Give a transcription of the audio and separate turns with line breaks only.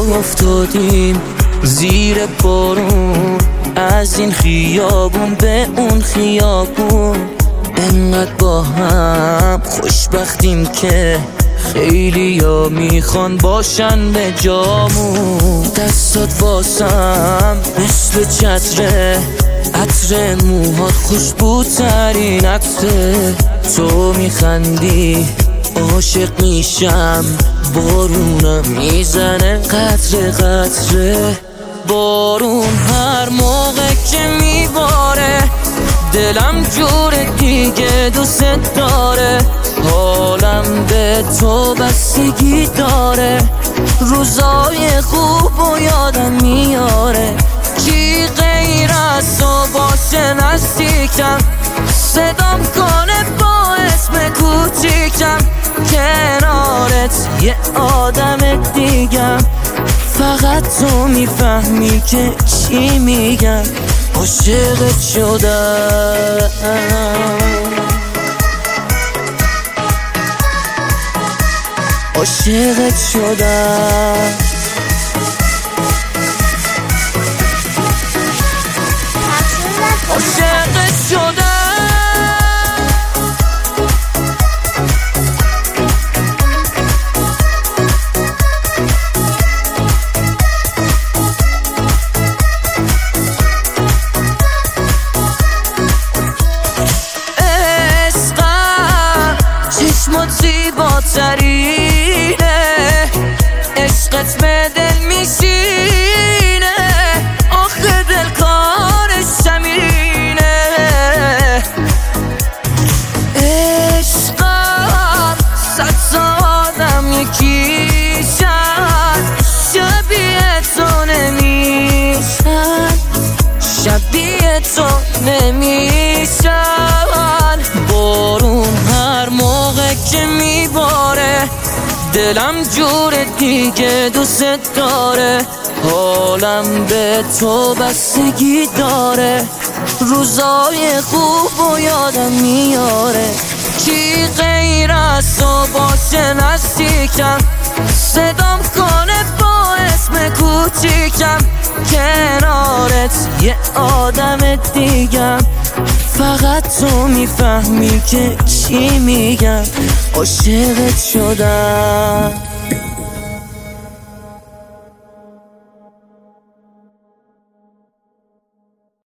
افتادیم زیر بارون، از این خیابون به اون خیابون. انقدر با هم خوشبختیم که خیلی ها میخوان باشن به جامون. دستات واسم مثل چتره، عطر موهات خوشبوترین عطره. تو میخندی عاشق میشم، بارونم میزنه قطره قطره. بارون هر موقع که میباره دلم جور دیگه دوست داره. حالم به تو بستگی داره، روزای خوب و یادم میاره. کی غیر از تو باشه نزدیکم، صدام کنه با اسم کوچیکم. کنارت یه آدم دیگم، فقط تو میفهمی که چی میگم. عاشقت شدم، عاشقت شدم. عاشقت شدم. چشمات زیباترینه، عشقت به دل میشینه. آخه دل کارش زمینه. عشقم صد تا آدم یکیشن، شبیه تو نمیشن، شبیه تو نمیشن. بارون هر موقع که میباره دلم جور دیگه دوست داره. حالم به تو بستگی داره، روزای خوب و یادم میاره. کی غیر از تو باشه نزدیکم، صدام کنه با اسم کوچیکم. کنارت یه آدم دیگم، فقط تو میفهمی که چی میگم. عاشقت شدم.